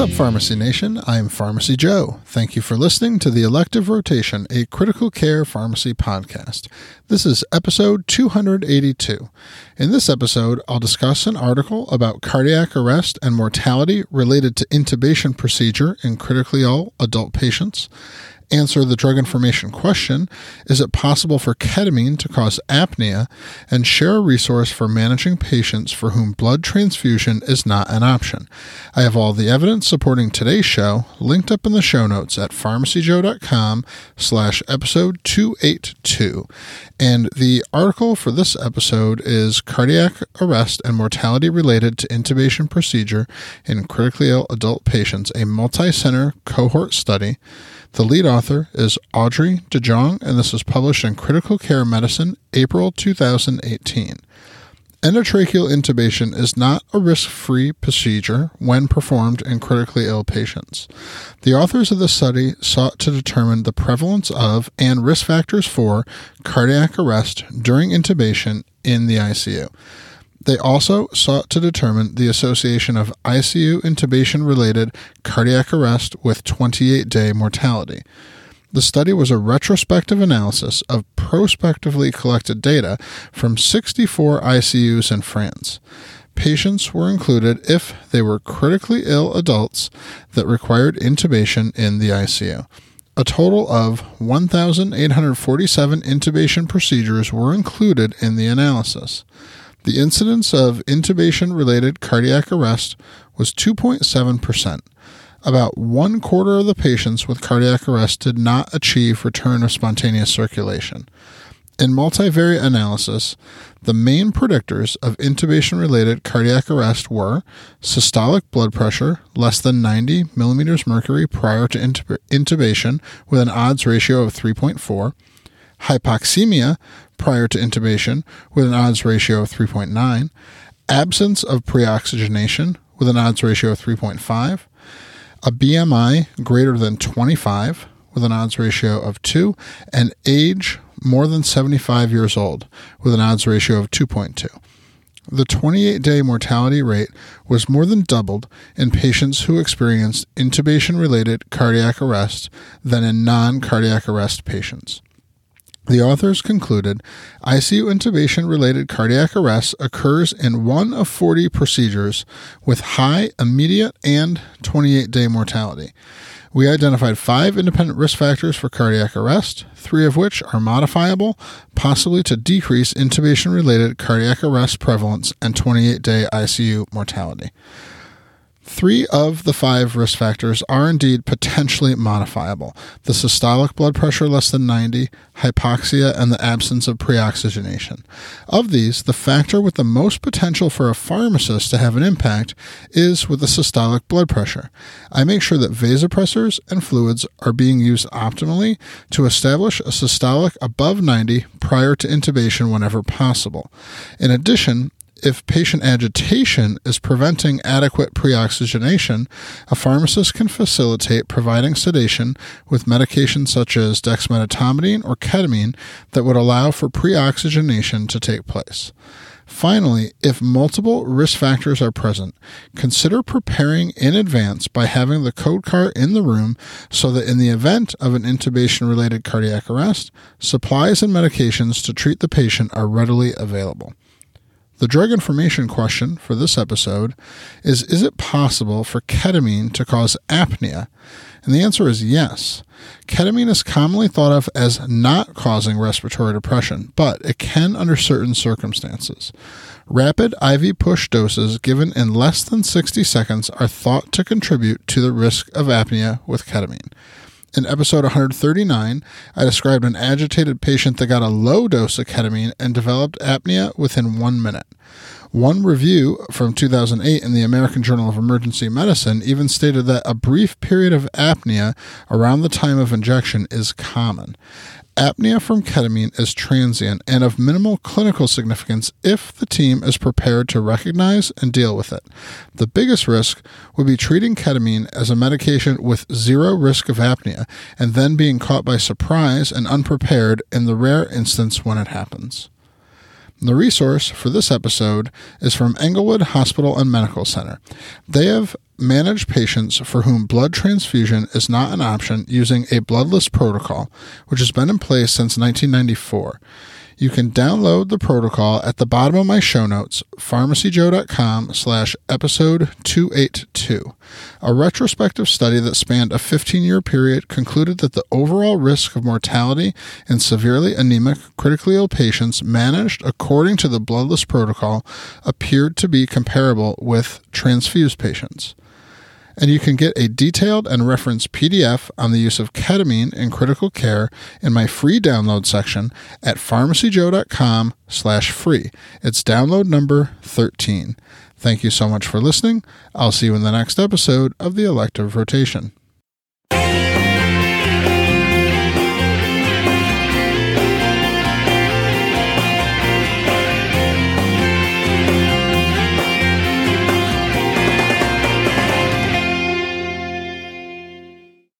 up, Pharmacy Nation? I'm Pharmacy Joe. Thank you for listening to the Elective Rotation, a critical care pharmacy podcast. This is episode 282. In this episode, I'll discuss an article about cardiac arrest and mortality related to intubation procedure in critically ill adult patients, answer the drug information question, is it possible for ketamine to cause apnea, and share a resource for managing patients for whom blood transfusion is not an option. I have all the evidence supporting today's show linked up in the show notes at pharmacyjoe.com/episode 282. And the article for this episode is Cardiac Arrest and Mortality Related to Intubation Procedure in Critically Ill Adult Patients, a multi-center cohort study. The lead author is Audrey DeJong, and this was published in Critical Care Medicine, April 2018. Endotracheal intubation is not a risk-free procedure when performed in critically ill patients. The authors of the study sought to determine the prevalence of and risk factors for cardiac arrest during intubation in the ICU. They also sought to determine the association of ICU intubation-related cardiac arrest with 28-day mortality. The study was a retrospective analysis of prospectively collected data from 64 ICUs in France. Patients were included if they were critically ill adults that required intubation in the ICU. A total of 1,847 intubation procedures were included in the analysis. The incidence of intubation-related cardiac arrest was 2.7%. About 1/4 of the patients with cardiac arrest did not achieve return of spontaneous circulation. In multivariate analysis, the main predictors of intubation-related cardiac arrest were systolic blood pressure less than 90 millimeters mercury prior to intubation with an odds ratio of 3.4, hypoxemia prior to intubation with an odds ratio of 3.9, absence of preoxygenation with an odds ratio of 3.5, a BMI greater than 25 with an odds ratio of 2, and age more than 75 years old with an odds ratio of 2.2. The 28-day mortality rate was more than doubled in patients who experienced intubation-related cardiac arrest than in non-cardiac arrest patients. The authors concluded ICU intubation-related cardiac arrest occurs in 1 of 40 procedures with high immediate and 28-day mortality. We identified 5 independent risk factors for cardiac arrest, 3 of which are modifiable, possibly to decrease intubation-related cardiac arrest prevalence and 28-day ICU mortality. 3 of the 5 risk factors are indeed potentially modifiable: the systolic blood pressure less than 90, hypoxia, and the absence of preoxygenation. Of these, the factor with the most potential for a pharmacist to have an impact is with the systolic blood pressure. I make sure that vasopressors and fluids are being used optimally to establish a systolic above 90 prior to intubation whenever possible. In addition, if patient agitation is preventing adequate preoxygenation, a pharmacist can facilitate providing sedation with medications such as dexmedetomidine or ketamine that would allow for preoxygenation to take place. Finally, if multiple risk factors are present, consider preparing in advance by having the code car in the room so that in the event of an intubation-related cardiac arrest, supplies and medications to treat the patient are readily available. The drug information question for this episode is it possible for ketamine to cause apnea? And the answer is yes. Ketamine is commonly thought of as not causing respiratory depression, but it can under certain circumstances. Rapid IV push doses given in less than 60 seconds are thought to contribute to the risk of apnea with ketamine. In episode 139, I described an agitated patient that got a low dose of ketamine and developed apnea within 1 minute. One review from 2008 in the American Journal of Emergency Medicine even stated that a brief period of apnea around the time of injection is common. Apnea from ketamine is transient and of minimal clinical significance if the team is prepared to recognize and deal with it. The biggest risk would be treating ketamine as a medication with zero risk of apnea and then being caught by surprise and unprepared in the rare instance when it happens. The resource for this episode is from Englewood Hospital and Medical Center. They have managed patients for whom blood transfusion is not an option using a bloodless protocol, which has been in place since 1994. You can download the protocol at the bottom of my show notes, pharmacyjoe.com/episode 282. A retrospective study that spanned a 15-year period concluded that the overall risk of mortality in severely anemic, critically ill patients managed according to the bloodless protocol appeared to be comparable with transfused patients. And you can get a detailed and referenced PDF on the use of ketamine in critical care in my free download section at pharmacyjoe.com/free. It's download number 13. Thank you so much for listening. I'll see you in the next episode of the Elective Rotation.